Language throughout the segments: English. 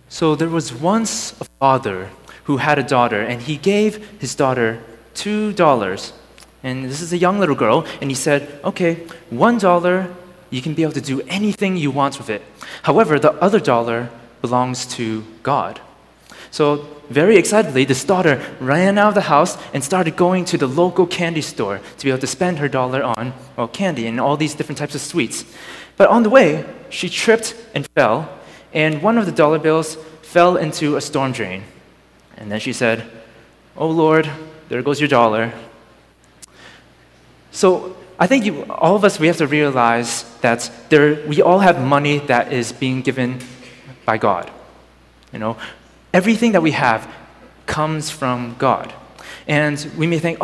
So there was once a father who had a daughter, and he gave his daughter $2. And this is a young little girl, and he said, okay, $1, you can be able to do anything you want with it. However, the other dollar belongs to God. So very excitedly, this daughter ran out of the house and started going to the local candy store to be able to spend her dollar on, well, candy and all these different types of sweets. But on the way, she tripped and fell, and one of the dollar bills fell into a storm drain. And then she said, "Oh Lord, there goes your dollar." So I think all of us, we have to realize that we all have money that is being given by God. Everything that we have comes from God. And we may think,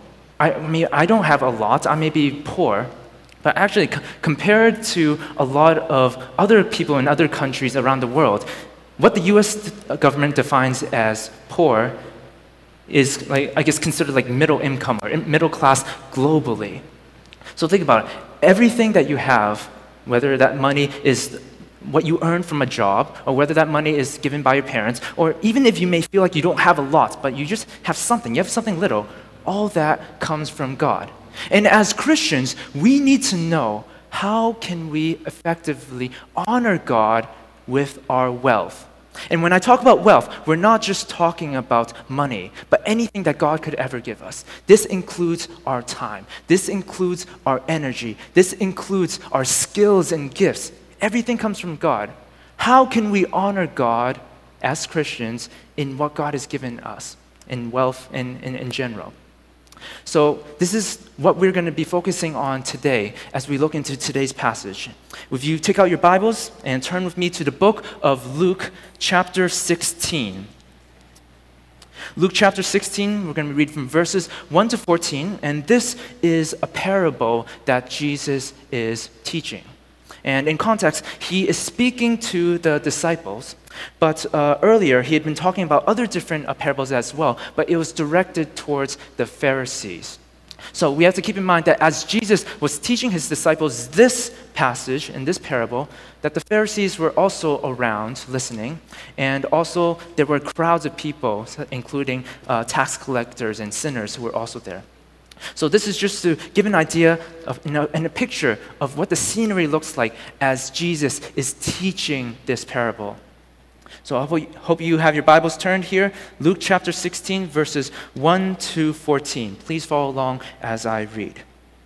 I don't have a lot, I may be poor. But actually, compared to a lot of other people in other countries around the world, what the US government defines as poor is, considered like middle income or middle class globally. So think about it. Everything that you have, whether that money is what you earn from a job, or whether that money is given by your parents, or even if you may feel like you don't have a lot, but you just have something, you have something little, all that comes from God. And as Christians, we need to know, how can we effectively honor God with our wealth? And when I talk about wealth, we're not just talking about money, but anything that God could ever give us. This includes our time. This includes our energy. This includes our skills and gifts. Everything comes from God. How can we honor God as Christians in what God has given us, in wealth and in general? So this is what we're going to be focusing on today as we look into today's passage. If you take out your Bibles and turn with me to the book of Luke chapter 16. Luke chapter 16, we're going to read from verses 1 to 14, and this is a parable that Jesus is teaching. And in context, he is speaking to the disciples, but earlier he had been talking about other different parables as well, but it was directed towards the Pharisees. So we have to keep in mind that as Jesus was teaching his disciples this passage and this parable, that the Pharisees were also around listening, and also there were crowds of people, including tax collectors and sinners who were also there. So this is just to give an idea of, and a picture of what the scenery looks like as Jesus is teaching this parable. So I hope you have your Bibles turned here. Luke chapter 16, verses 1 to 14. Please follow along as I read.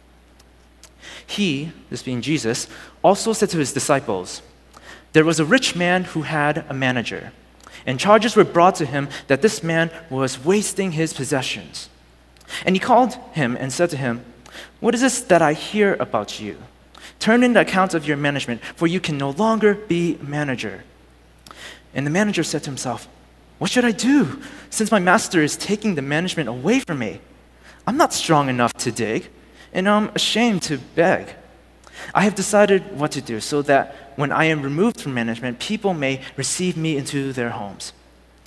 He, this being Jesus, also said to his disciples, "There was a rich man who had a manager, and charges were brought to him that this man was wasting his possessions. And he called him and said to him, 'What is this that I hear about you? Turn in the accounts of your management, for you can no longer be manager.' And the manager said to himself, 'What should I do, since my master is taking the management away from me? I'm not strong enough to dig, and I'm ashamed to beg. I have decided what to do, so that when I am removed from management, people may receive me into their homes.'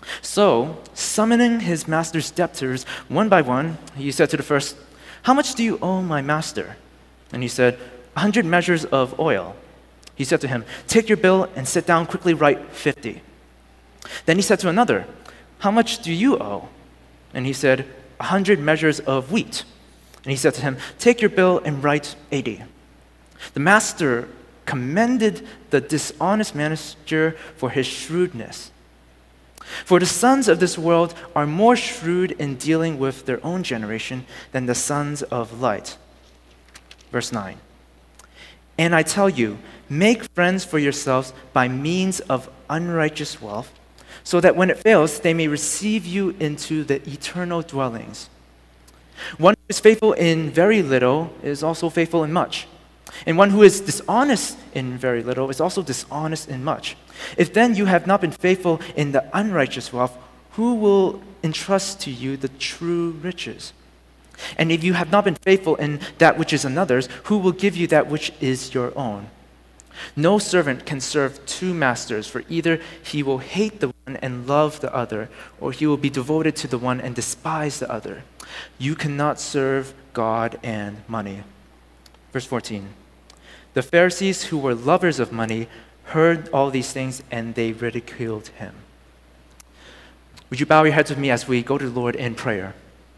So, summoning his master's debtors one by one, he said to the first, 'How much do you owe my master?' And he said, 100 measures of oil.' He said to him, 'Take your bill and sit down, quickly write 50. Then he said to another, 'How much do you owe?' And he said, 100 measures of wheat. And he said to him, 'Take your bill and write 80. The master commended the dishonest manager for his shrewdness. For the sons of this world are more shrewd in dealing with their own generation than the sons of light.'" Verse 9. "And I tell you, make friends for yourselves by means of unrighteous wealth, so that when it fails, they may receive you into the eternal dwellings. One who is faithful in very little is also faithful in much. And one who is dishonest in very little is also dishonest in much. If then you have not been faithful in the unrighteous wealth, who will entrust to you the true riches? And if you have not been faithful in that which is another's, who will give you that which is your own? No servant can serve two masters, for either he will hate the one and love the other, or he will be devoted to the one and despise the other. You cannot serve God and money." Verse 14. The Pharisees, who were lovers of money, heard all these things and they ridiculed him. Would you bow your heads with me as we go to the Lord in prayer?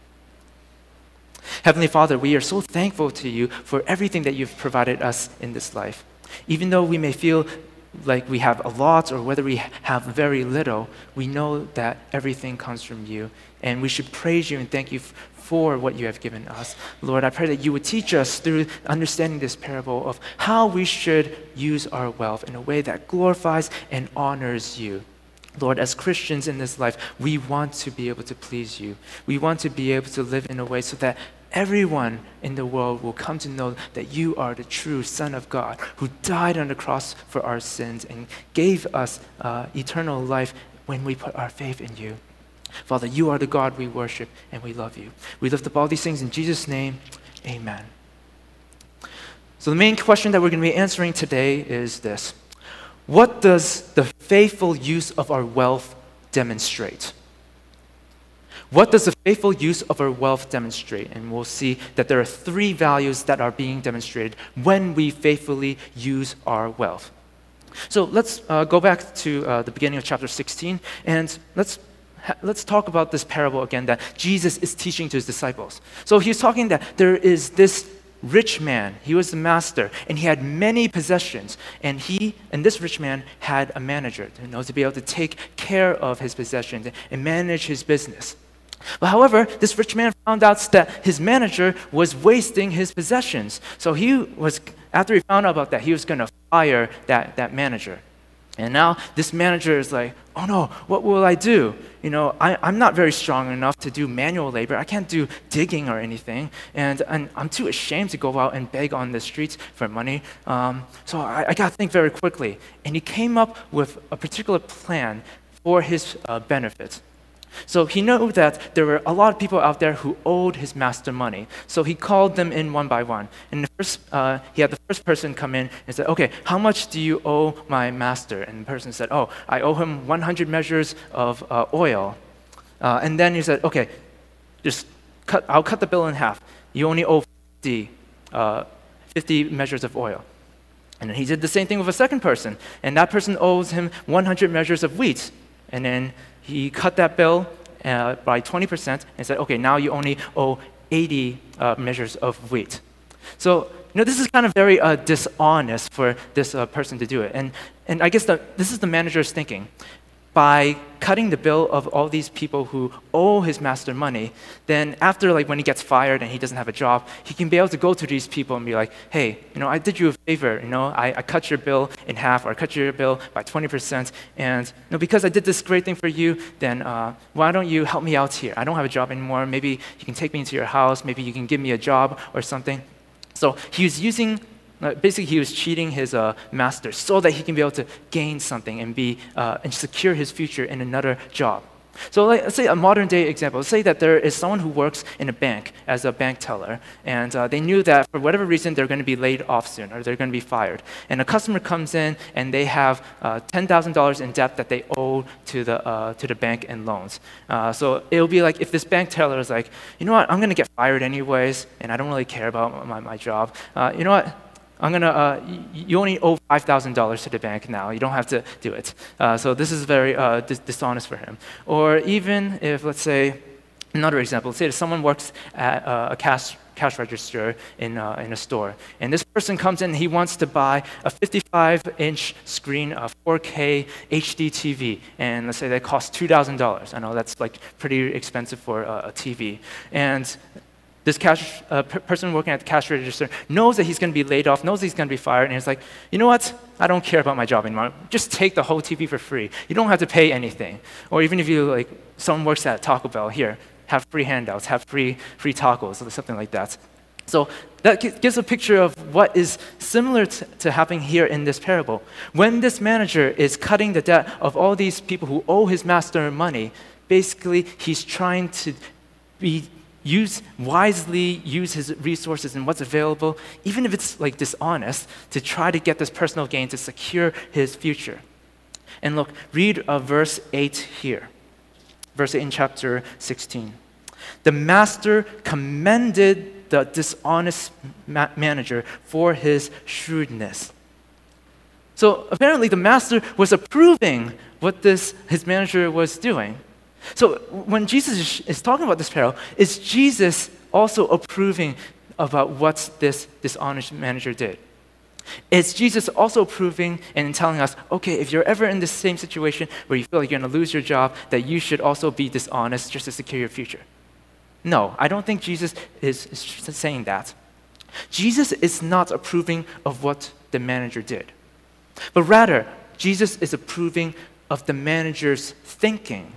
Heavenly Father, we are so thankful to you for everything that you've provided us in this life. Even though we may feel like we have a lot or whether we have very little, we know that everything comes from you. And we should praise you and thank you for what you have given us. Lord, I pray that you would teach us through understanding this parable of how we should use our wealth in a way that glorifies and honors you. Lord, as Christians in this life, we want to be able to please you. We want to be able to live in a way so that everyone in the world will come to know that you are the true Son of God who died on the cross for our sins and gave us eternal life when we put our faith in you. Father, you are the God we worship and we love you. We lift up all these things in Jesus' name, amen. So the main question that we're going to be answering today is this: what does the faithful use of our wealth demonstrate? What does the faithful use of our wealth demonstrate? And we'll see that there are 3 values that are being demonstrated when we faithfully use our wealth. So let's go back to the beginning of chapter 16, and let's talk about this parable again that Jesus is teaching to his disciples. So he's talking that there is this rich man. He was the master, and he had many possessions. And this rich man had a manager, to be able to take care of his possessions and manage his business. But however, this rich man found out that his manager was wasting his possessions. So after he found out about that, he was going to fire that manager. And now this manager is like, oh no, what will I do? I'm not very strong enough to do manual labor. I can't do digging or anything. And I'm too ashamed to go out and beg on the streets for money. So I got to think very quickly. And he came up with a particular plan for his benefit. So he knew that there were a lot of people out there who owed his master money. So he called them in one by one. And he had the first person come in and said, okay, how much do you owe my master? And the person said, oh, I owe him 100 measures of oil. And then he said, okay, I'll cut the bill in half. You only owe 50 measures of oil. And then he did the same thing with a second person. And that person owes him 100 measures of wheat. And then he cut that bill by 20% and said, okay, now you only owe 80 measures of wheat. So, this is kind of very dishonest for this person to do it. And I guess this is the manager's thinking. By cutting the bill of all these people who owe his master money, then after when he gets fired and he doesn't have a job, he can be able to go to these people and be like, hey, I did you a favor, I cut your bill in half or I cut your bill by 20%, and because I did this great thing for you, then why don't you help me out here? I don't have a job anymore. Maybe you can take me into your house. Maybe you can give me a job or something. So he was basically, he was cheating his master so that he can be able to gain something and secure his future in another job. So let's say a modern day example. Let's say that there is someone who works in a bank as a bank teller, and they knew that for whatever reason they're going to be laid off soon or they're going to be fired. And a customer comes in and they have $10,000 in debt that they owe to the bank in loans. So it'll be like if this bank teller is like, you know what, I'm going to get fired anyways, and I don't really care about my job. You know what? You only owe $5,000 to the bank now. You don't have to do it. So this is very dishonest for him. Or even if, let's say, another example, let's say that someone works at a cash register in a store. And this person comes in and he wants to buy a 55-inch screen, a 4K HD TV. And let's say that costs $2,000. I know that's pretty expensive for a TV. And this person working at the cash register knows that he's going to be laid off, knows he's going to be fired, and he's like, you know what? I don't care about my job anymore. Just take the whole TV for free. You don't have to pay anything. Or even if someone works at Taco Bell, here, have free handouts, have free tacos, or something like that. So that gives a picture of what is similar to happening here in this parable. When this manager is cutting the debt of all these people who owe his master money, basically he's trying to wisely use his resources and what's available, even if it's dishonest, to try to get this personal gain to secure his future. And look, read verse 8 here. Verse 8 in chapter 16. The master commended the dishonest manager for his shrewdness. So apparently the master was approving what his manager was doing. So when Jesus is talking about this parable, is Jesus also approving about what this dishonest manager did? Is Jesus also approving and telling us, okay, if you're ever in the same situation where you feel like you're going to lose your job, that you should also be dishonest just to secure your future? No, I don't think Jesus is saying that. Jesus is not approving of what the manager did, but rather, Jesus is approving of the manager's thinking.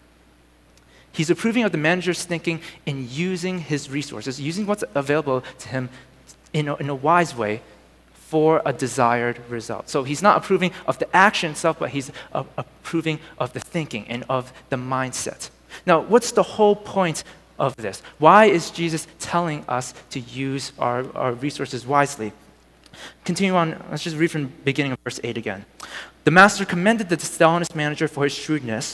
He's approving of the manager's thinking in using his resources, using what's available to him in a wise way for a desired result. So he's not approving of the action itself, but he's approving of the thinking and of the mindset. Now, what's the whole point of this? Why is Jesus telling us to use our resources wisely? Continue on, let's just read from the beginning of verse 8 again. The master commended the dishonest manager for his shrewdness.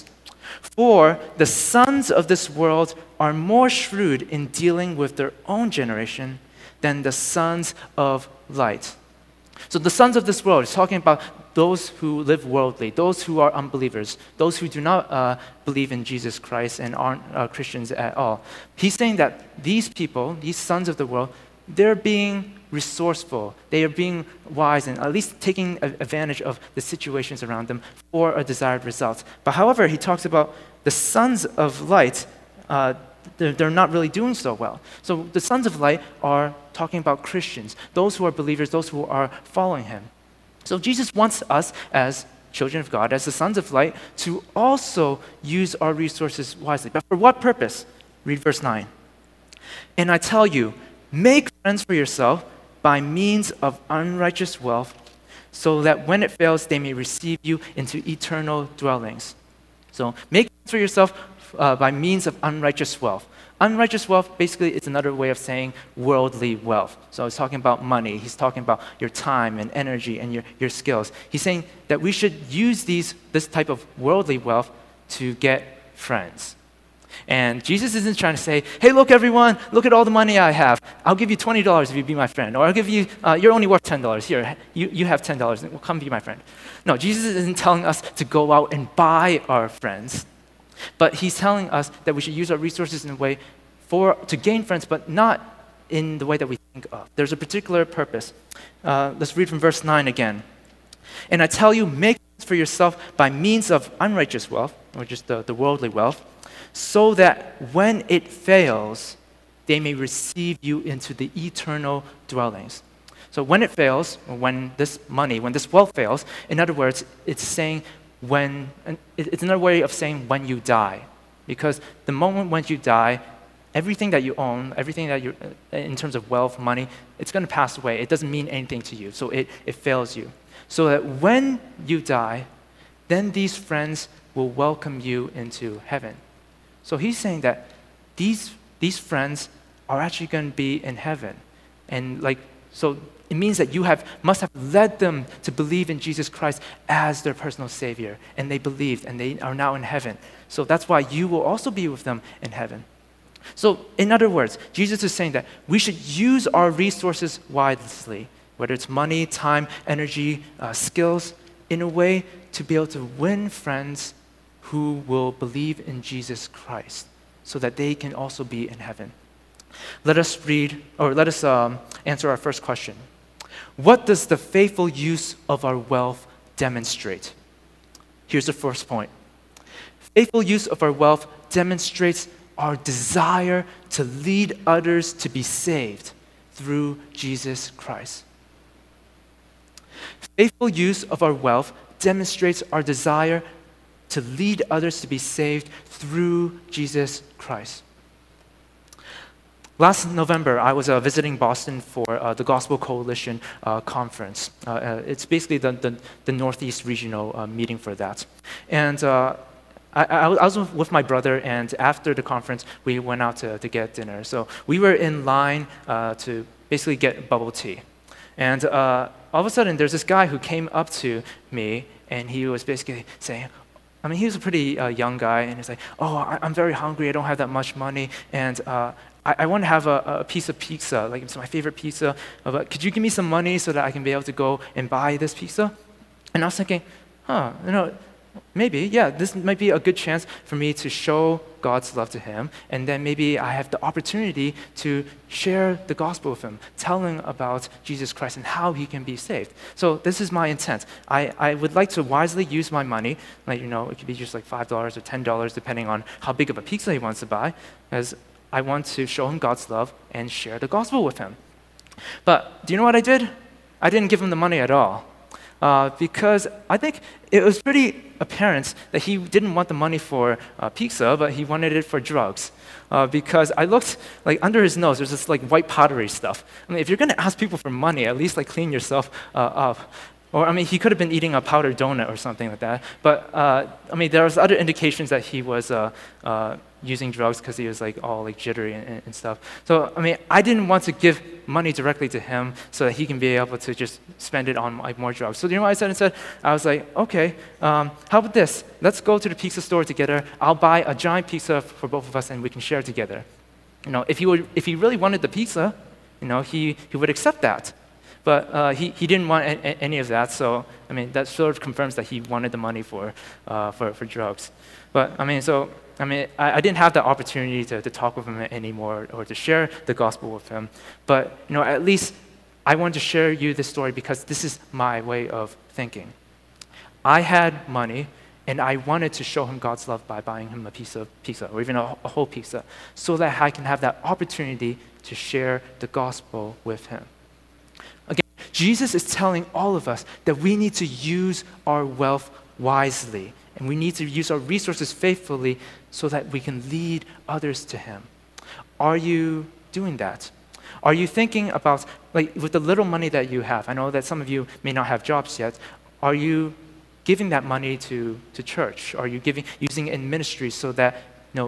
For the sons of this world are more shrewd in dealing with their own generation than the sons of light. So the sons of this world is talking about those who live worldly, those who are unbelievers, those who do not believe in Jesus Christ and aren't Christians at all. He's saying that these people, these sons of the world, they're being resourceful, they are being wise and at least taking advantage of the situations around them for a desired result. But however, he talks about the sons of light, they're not really doing so well. So the sons of light are talking about Christians, those who are believers, those who are following him. So Jesus wants us as children of God, as the sons of light, to also use our resources wisely. But for what purpose? Read verse 9. And I tell you, make friends for yourself by means of unrighteous wealth, so that when it fails, they may receive you into eternal dwellings. So make friends for yourself by means of unrighteous wealth. Unrighteous wealth basically is another way of saying worldly wealth. So he's talking about money, he's talking about your time and energy and your skills. He's saying that we should use this type of worldly wealth to get friends. And Jesus isn't trying to say, hey, look everyone, look at all the money I have. I'll give you $20 if you be my friend. Or I'll give you, you're only worth $10. Here, you have $10. Well, come be my friend. No, Jesus isn't telling us to go out and buy our friends. But he's telling us that we should use our resources in a way to gain friends, but not in the way that we think of. There's a particular purpose. Let's read from verse 9 again. And I tell you, make friends for yourself by means of unrighteous wealth, or just the worldly wealth, so that when it fails, they may receive you into the eternal dwellings. So when it fails, or when this wealth fails, in other words, it's another way of saying when you die. Because the moment when you die, everything that you own, everything that you're, in terms of wealth, money, it's going to pass away. It doesn't mean anything to you, so it fails you. So that when you die, then these friends will welcome you into heaven. So he's saying that these friends are actually going to be in heaven. And so it means that you must have led them to believe in Jesus Christ as their personal Savior. And they believed, and they are now in heaven. So that's why you will also be with them in heaven. So in other words, Jesus is saying that we should use our resources wisely, whether it's money, time, energy, skills, in a way to be able to win friends who will believe in Jesus Christ so that they can also be in heaven. Let us answer our first question. What does the faithful use of our wealth demonstrate? Here's the first point. Faithful use of our wealth demonstrates our desire to lead others to be saved through Jesus Christ. Faithful use of our wealth demonstrates our desire to lead others to be saved through Jesus Christ. Last November, I was visiting Boston for the Gospel Coalition conference. It's basically the Northeast regional meeting for that. And I was with my brother, and after the conference, we went out to get dinner. So we were in line to basically get bubble tea. And all of a sudden, there's this guy who came up to me, and he was basically saying, he was a pretty young guy, and he's like, I'm very hungry, I don't have that much money, and I want to have a piece of pizza, like it's my favorite pizza, but could you give me some money so that I can be able to go and buy this pizza? And I was thinking, maybe, yeah, this might be a good chance for me to show God's love to him, and then maybe I have the opportunity to share the gospel with him, tell him about Jesus Christ and how he can be saved. So this is my intent. I would like to wisely use my money, like, it could be just like $5 or $10, depending on how big of a pizza he wants to buy, as I want to show him God's love and share the gospel with him. But do you know what I did? I didn't give him the money at all. Because I think it was pretty apparent that he didn't want the money for pizza, but he wanted it for drugs. Because I looked like under his nose, there's this like white powdery stuff. I mean, if you're going to ask people for money, at least like clean yourself up. Or, I mean, he could have been eating a powdered donut or something like that. But, I mean, there was other indications that he was using drugs because he was like all like jittery and stuff. So, I mean, I didn't want to give money directly to him so that he can be able to just spend it on like more drugs. So, you know what I said instead? I was like, okay, how about this? Let's go to the pizza store together. I'll buy a giant pizza for both of us and we can share together. If he really wanted the pizza, he would accept that. But he didn't want any of that, so I mean that sort of confirms that he wanted the money for drugs. But I didn't have the opportunity to talk with him anymore or to share the gospel with him. But at least I wanted to share you this story because this is my way of thinking. I had money, and I wanted to show him God's love by buying him a piece of pizza or even a whole pizza, so that I can have that opportunity to share the gospel with him. Jesus is telling all of us that we need to use our wealth wisely, and we need to use our resources faithfully so that we can lead others to him. Are you doing that? Are you thinking about, like, with the little money that you have? I know that some of you may not have jobs yet. Are you giving that money to church? Are you using it in ministry so that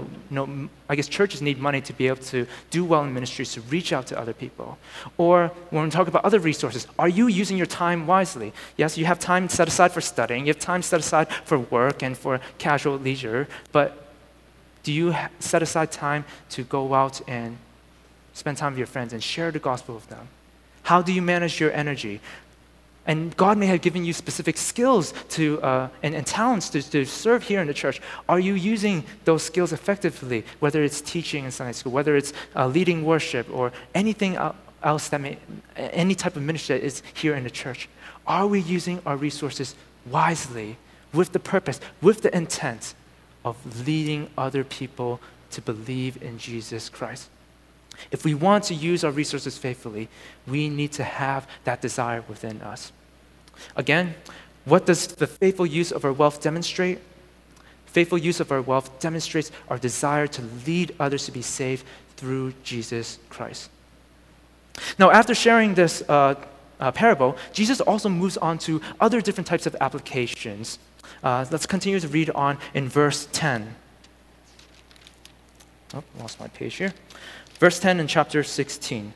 I guess churches need money to be able to do well in ministries, to reach out to other people. Or when we talk about other resources, are you using your time wisely? Yes, you have time set aside for studying, you have time set aside for work and for casual leisure, but do you set aside time to go out and spend time with your friends and share the gospel with them? How do you manage your energy? And God may have given you specific skills and talents to serve here in the church. Are you using those skills effectively, whether it's teaching in Sunday school, whether it's leading worship, or anything else any type of ministry that is here in the church? Are we using our resources wisely, with the purpose, with the intent of leading other people to believe in Jesus Christ? If we want to use our resources faithfully, we need to have that desire within us. Again, what does the faithful use of our wealth demonstrate? Faithful use of our wealth demonstrates our desire to lead others to be saved through Jesus Christ. Now, after sharing this parable, Jesus also moves on to other different types of applications. Let's continue to read on in verse 10. Oh, lost my page here. Verse 10 in chapter 16.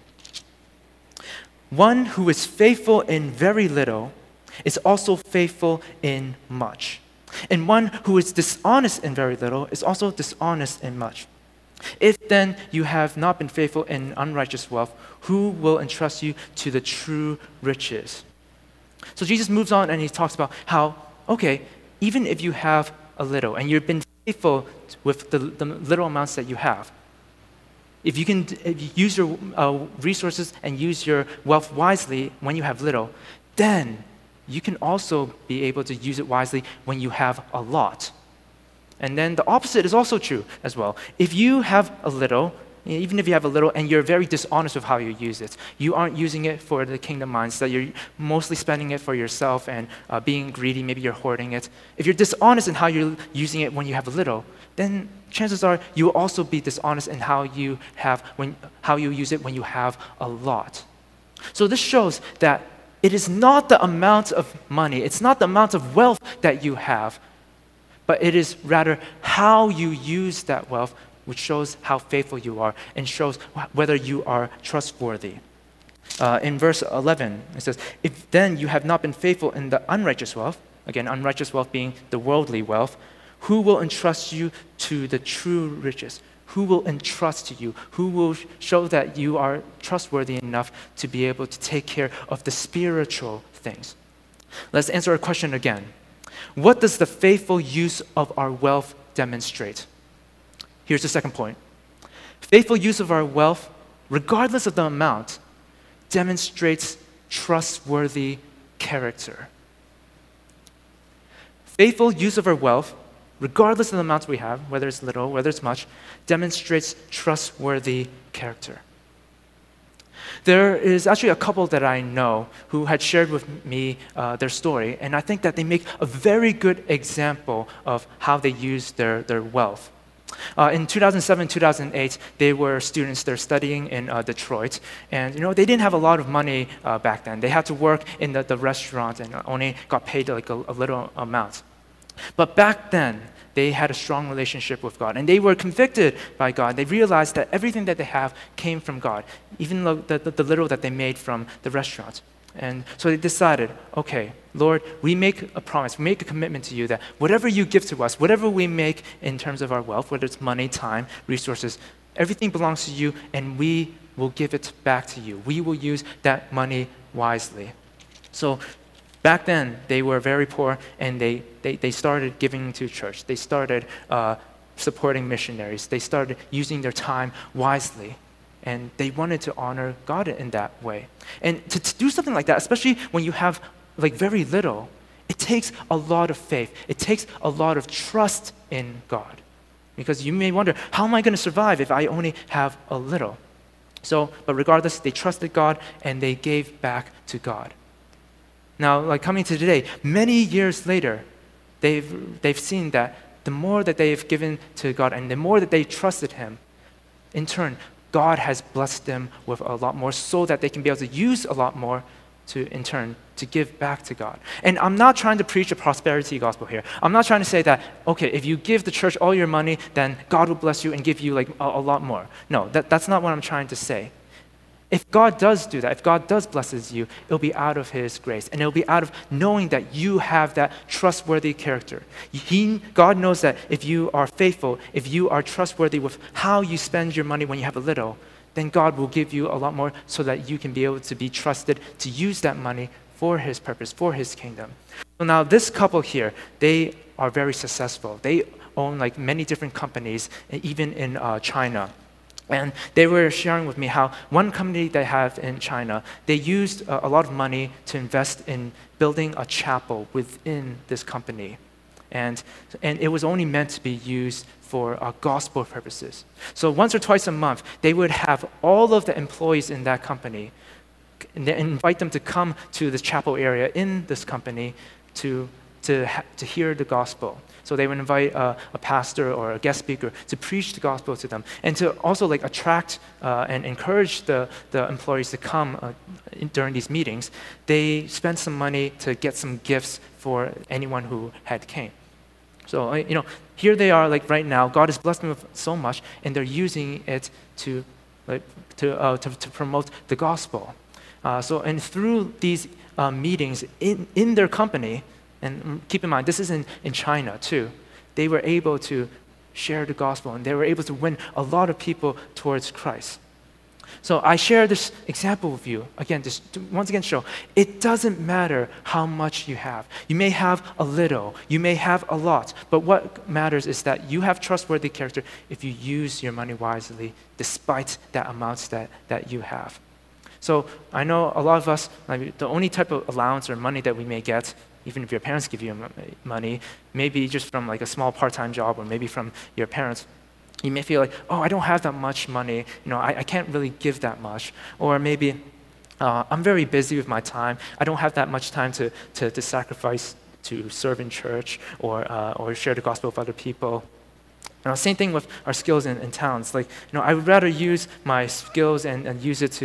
One who is faithful in very little is also faithful in much. And one who is dishonest in very little is also dishonest in much. If then you have not been faithful in unrighteous wealth, who will entrust you to the true riches? So Jesus moves on and he talks about how, okay, even if you have a little and you've been faithful with the little amounts that you have, if you use your resources and use your wealth wisely when you have little, then you can also be able to use it wisely when you have a lot. And then the opposite is also true as well. If you have a little, even if you have a little and you're very dishonest with how you use it, you aren't using it for the kingdom mindset, you're mostly spending it for yourself and being greedy, maybe you're hoarding it. If you're dishonest in how you're using it when you have a little, then chances are you will also be dishonest in how you use it when you have a lot. So this shows that it is not the amount of money, it's not the amount of wealth that you have, but it is rather how you use that wealth which shows how faithful you are and shows whether you are trustworthy. In verse 11, it says, if then you have not been faithful in the unrighteous wealth, again, unrighteous wealth being the worldly wealth, who will entrust you to the true riches? Who will entrust to you? Who will show that you are trustworthy enough to be able to take care of the spiritual things? Let's answer our question again. What does the faithful use of our wealth demonstrate? Here's the second point. Faithful use of our wealth, regardless of the amount, demonstrates trustworthy character. Faithful use of our wealth, regardless of the amounts we have, whether it's little, whether it's much, demonstrates trustworthy character. There is actually a couple that I know who had shared with me their story, and I think that they make a very good example of how they use their wealth. In 2007, 2008, they were students. They're studying in Detroit, and they didn't have a lot of money back then. They had to work in the restaurant and only got paid like a little amount. But back then, they had a strong relationship with God, and they were convicted by God. They realized that everything that they have came from God, even the little that they made from the restaurant. And so they decided, okay, Lord, we make a promise, we make a commitment to you that whatever you give to us, whatever we make in terms of our wealth, whether it's money, time, resources, everything belongs to you, and we will give it back to you. We will use that money wisely. So back then, they were very poor, and they started giving to church. They started supporting missionaries. They started using their time wisely. And they wanted to honor God in that way. And to do something like that, especially when you have like very little, it takes a lot of faith. It takes a lot of trust in God. Because you may wonder, how am I going to survive if I only have a little? But regardless, they trusted God and they gave back to God. Now, like coming to today, many years later, they've seen that the more that they've given to God and the more that they trusted Him, in turn, God has blessed them with a lot more so that they can be able to use a lot more in turn, to give back to God. And I'm not trying to preach a prosperity gospel here. I'm not trying to say that, okay, if you give the church all your money, then God will bless you and give you like a lot more. No, that's not what I'm trying to say. If God does do that, if God does blesses you, it'll be out of His grace. And it'll be out of knowing that you have that trustworthy character. God knows that if you are faithful, if you are trustworthy with how you spend your money when you have a little, then God will give you a lot more so that you can be able to be trusted to use that money for His purpose, for His kingdom. So now this couple here, they are very successful. They own like many different companies, even in China. And they were sharing with me how one company they have in China, they used a lot of money to invest in building a chapel within this company. And it was only meant to be used for gospel purposes. So once or twice a month, they would have all of the employees in that company and invite them to come to the chapel area in this company to hear the gospel. So they would invite a pastor or a guest speaker to preach the gospel to them, and to also like attract and encourage the employees to come during these meetings. They spent some money to get some gifts for anyone who had came. So here they are like right now. God has blessed them with so much, and they're using it to promote the gospel. And through these meetings in their company. And keep in mind, this is in China too. They were able to share the gospel, and they were able to win a lot of people towards Christ. So I share this example with you, again, just to once again show, it doesn't matter how much you have. You may have a little, you may have a lot, but what matters is that you have trustworthy character if you use your money wisely, despite that amounts that you have. So I know a lot of us, the only type of allowance or money that we may get, even if your parents give you money, maybe just from like a small part-time job or maybe from your parents, you may feel like, oh, I don't have that much money. I can't really give that much. Or maybe I'm very busy with my time. I don't have that much time to sacrifice to serve in church or share the gospel with other people. Same thing with our skills and talents. Like, I would rather use my skills and use it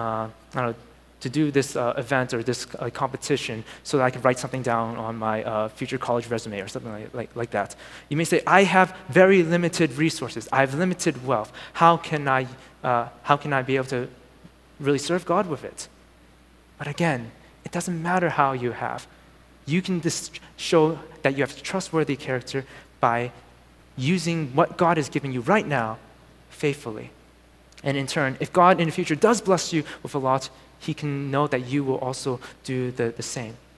to do this event or this competition so that I can write something down on my future college resume or something like that. You may say, I have very limited resources. I have limited wealth. How can I be able to really serve God with it? But again, it doesn't matter how you have. You can just show that you have trustworthy character by using what God has given you right now faithfully. And in turn, if God in the future does bless you with a lot, He can know that you will also do the same.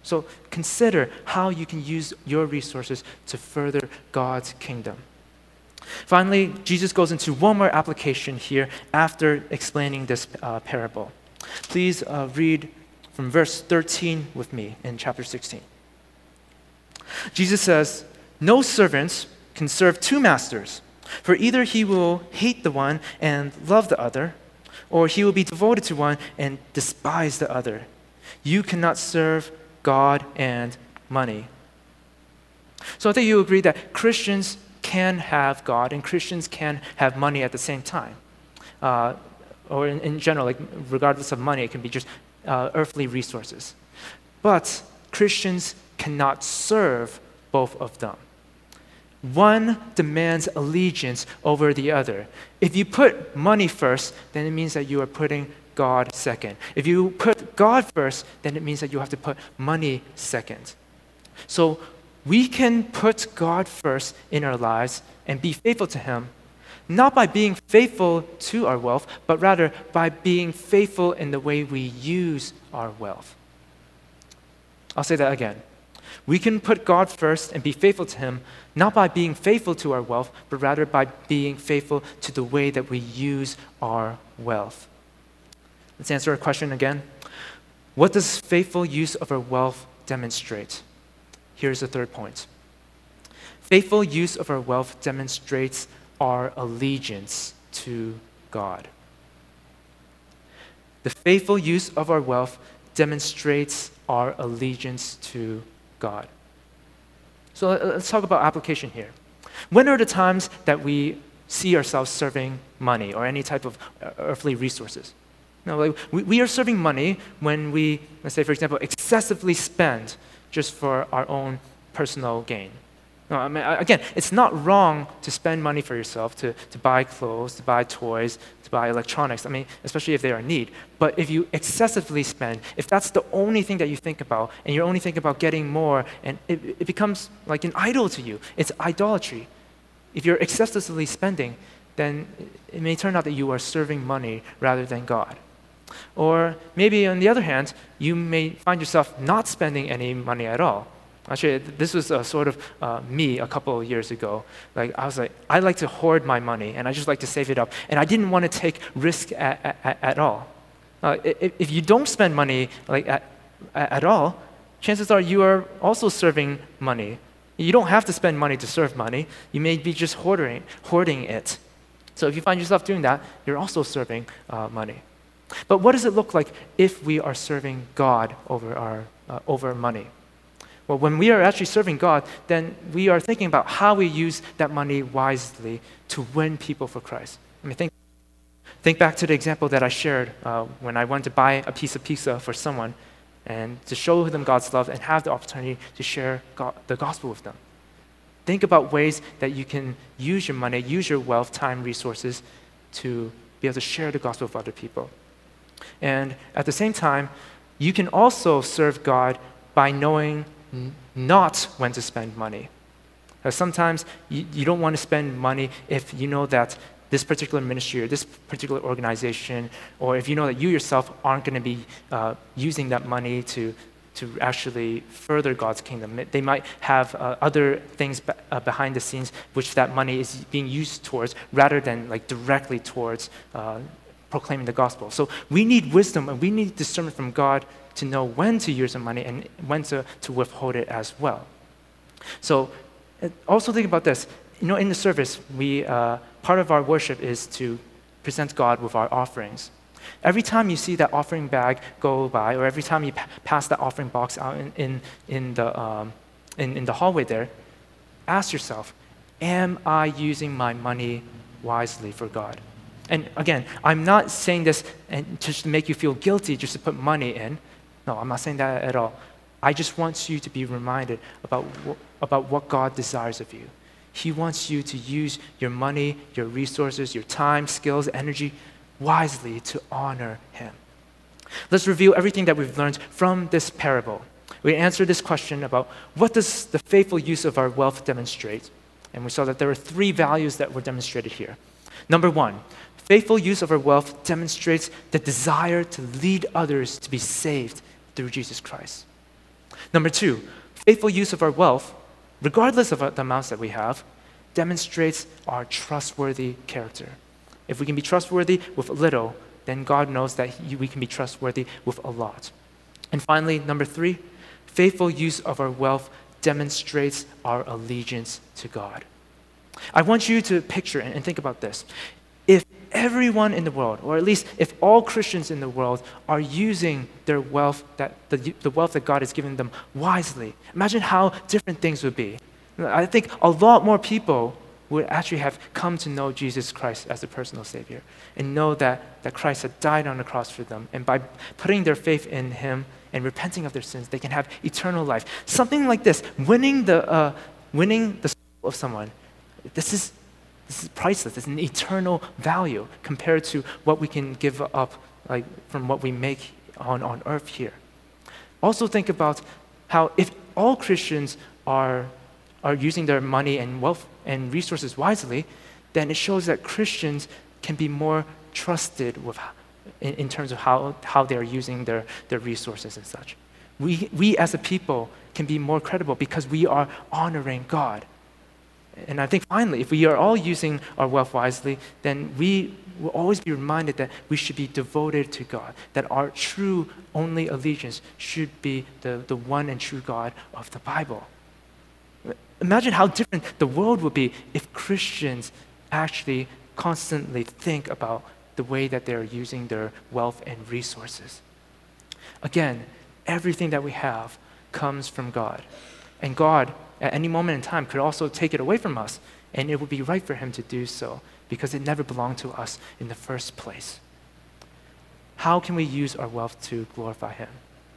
So consider how you can use your resources to further God's kingdom. Finally, Jesus goes into one more application here after explaining this parable. Please read from verse 13 with me in chapter 16. Jesus says, "No servant can serve two masters, for either he will hate the one and love the other, or he will be devoted to one and despise the other. You cannot serve God and money." So I think you agree that Christians can have God and Christians can have money at the same time. Or in general, like regardless of money, it can be just earthly resources. But Christians cannot serve both of them. One demands allegiance over the other. If you put money first, then it means that you are putting God second. If you put God first, then it means that you have to put money second. So we can put God first in our lives and be faithful to Him, not by being faithful to our wealth, but rather by being faithful in the way we use our wealth. I'll say that again. We can put God first and be faithful to Him, not by being faithful to our wealth, but rather by being faithful to the way that we use our wealth. Let's answer our question again. What does faithful use of our wealth demonstrate? Here's the third point. Faithful use of our wealth demonstrates our allegiance to God. The faithful use of our wealth demonstrates our allegiance to God. So let's talk about application here. When are the times that we see ourselves serving money or any type of earthly resources? Like we are serving money when we, let's say, for example, excessively spend just for our own personal gain. Again, it's not wrong to spend money for yourself, to buy clothes, to buy toys, to buy electronics, especially if they are in need. But if you excessively spend, if that's the only thing that you think about, and you're only thinking about getting more, and it becomes like an idol to you, it's idolatry. If you're excessively spending, then it may turn out that you are serving money rather than God. Or maybe on the other hand, you may find yourself not spending any money at all. Actually, this was sort of me a couple of years ago. I like to hoard my money, and I just like to save it up. And I didn't want to take risk at all. If you don't spend money at all, chances are you are also serving money. You don't have to spend money to serve money. You may be just hoarding it. So if you find yourself doing that, you're also serving money. But what does it look like if we are serving God over money? Well, when we are actually serving God, then we are thinking about how we use that money wisely to win people for Christ. Think back to the example that I shared when I went to buy a piece of pizza for someone and to show them God's love and have the opportunity to share the gospel with them. Think about ways that you can use your money, use your wealth, time, resources to be able to share the gospel with other people. And at the same time, you can also serve God by knowing not when to spend money. Sometimes you don't want to spend money if you know that this particular ministry or this particular organization, or if you know that you yourself aren't going to be using that money to actually further God's kingdom. They might have other things behind the scenes which that money is being used towards rather than directly towards proclaiming the gospel. So we need wisdom and we need discernment from God to know when to use the money and when to withhold it as well. So also think about this. In the service, part of our worship is to present God with our offerings. Every time you see that offering bag go by, or every time you pass that offering box out in the hallway there, ask yourself, am I using my money wisely for God? And again, I'm not saying this just to make you feel guilty just to put money in. No, I'm not saying that at all. I just want you to be reminded about what God desires of you. He wants you to use your money, your resources, your time, skills, energy wisely to honor Him. Let's review everything that we've learned from this parable. We answered this question about what does the faithful use of our wealth demonstrate? And we saw that there were 3 values that were demonstrated here. Number 1, faithful use of our wealth demonstrates the desire to lead others to be saved through Jesus Christ. Number two, faithful use of our wealth, regardless of the amounts that we have, demonstrates our trustworthy character. If we can be trustworthy with little, then God knows that we can be trustworthy with a lot. And finally, number three, faithful use of our wealth demonstrates our allegiance to God. I want you to picture and think about this. If everyone in the world, or at least if all Christians in the world are using their wealth, the wealth that God has given them wisely, imagine how different things would be. I think a lot more people would actually have come to know Jesus Christ as a personal Savior and know that Christ had died on the cross for them. And by putting their faith in Him and repenting of their sins, they can have eternal life. Something like this, winning the soul of someone, this is priceless. It's an eternal value compared to what we can give up from what we make on earth here. Also think about how if all Christians are using their money and wealth and resources wisely, then it shows that Christians can be more trusted in terms of how they're using their resources and such. We as a people can be more credible because we are honoring God. And I think finally, if we are all using our wealth wisely, then we will always be reminded that we should be devoted to God, that our true only allegiance should be the one and true God of the Bible. Imagine how different the world would be if Christians actually constantly think about the way that they're using their wealth and resources. Again, everything that we have comes from God. And God, at any moment in time, could also take it away from us, and it would be right for Him to do so because it never belonged to us in the first place. How can we use our wealth to glorify Him?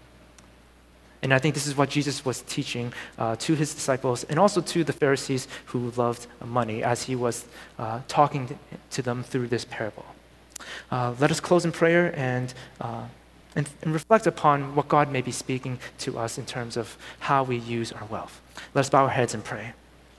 And I think this is what Jesus was teaching to His disciples and also to the Pharisees who loved money as He was talking to them through this parable. Let us close in prayer and reflect upon what God may be speaking to us in terms of how we use our wealth. Let us bow our heads and pray.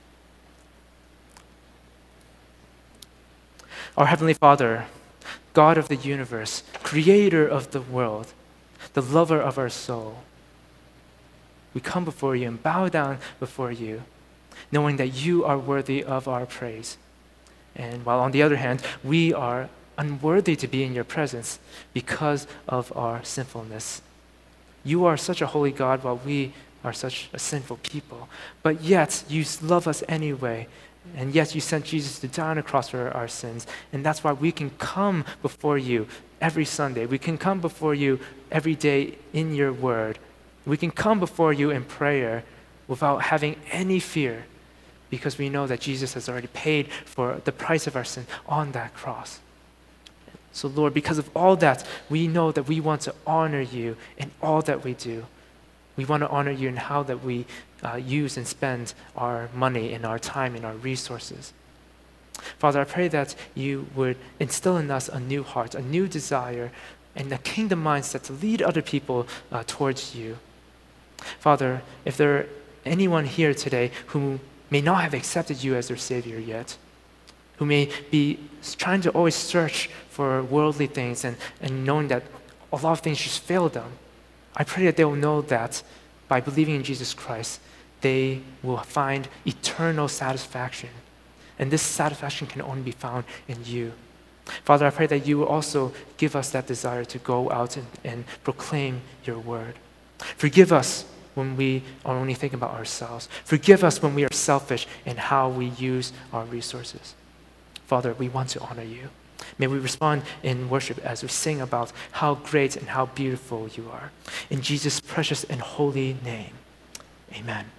Our Heavenly Father, God of the universe, creator of the world, the lover of our soul, we come before you and bow down before you, knowing that you are worthy of our praise. And while on the other hand, we are unworthy to be in your presence because of our sinfulness. You are such a holy God while we are such a sinful people. But yet, you love us anyway. And yet, you sent Jesus to die on the cross for our sins. And that's why we can come before you every Sunday. We can come before you every day in your word. We can come before you in prayer without having any fear because we know that Jesus has already paid for the price of our sin on that cross. So Lord, because of all that, we know that we want to honor you in all that we do. We want to honor you in how that we use and spend our money and our time and our resources. Father, I pray that you would instill in us a new heart, a new desire, and a kingdom mindset to lead other people towards you. Father, if there are anyone here today who may not have accepted you as their Savior yet, who may be trying to always search for worldly things and knowing that a lot of things just fail them, I pray that they will know that by believing in Jesus Christ, they will find eternal satisfaction. And this satisfaction can only be found in you. Father, I pray that you will also give us that desire to go out and proclaim your word. Forgive us when we are only thinking about ourselves. Forgive us when we are selfish in how we use our resources. Father, we want to honor you. May we respond in worship as we sing about how great and how beautiful you are. In Jesus' precious and holy name, amen.